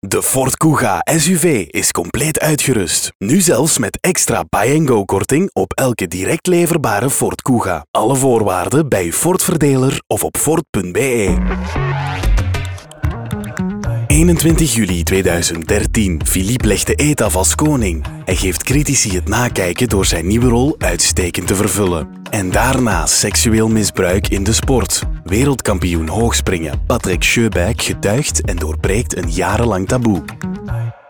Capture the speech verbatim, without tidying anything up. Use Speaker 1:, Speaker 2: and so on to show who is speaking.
Speaker 1: De Ford Kuga S U V is compleet uitgerust. Nu zelfs met extra buy-and-go-korting op elke direct leverbare Ford Kuga. Alle voorwaarden bij uw Ford-verdeler of op ford punt b e. eenentwintig juli tweeduizend dertien. Philippe legt de eet af als koning. Hij geeft critici het nakijken door zijn nieuwe rol uitstekend te vervullen. En daarna seksueel misbruik in de sport. Wereldkampioen hoogspringen Patrick Sjöberg getuigt en doorbreekt een jarenlang taboe.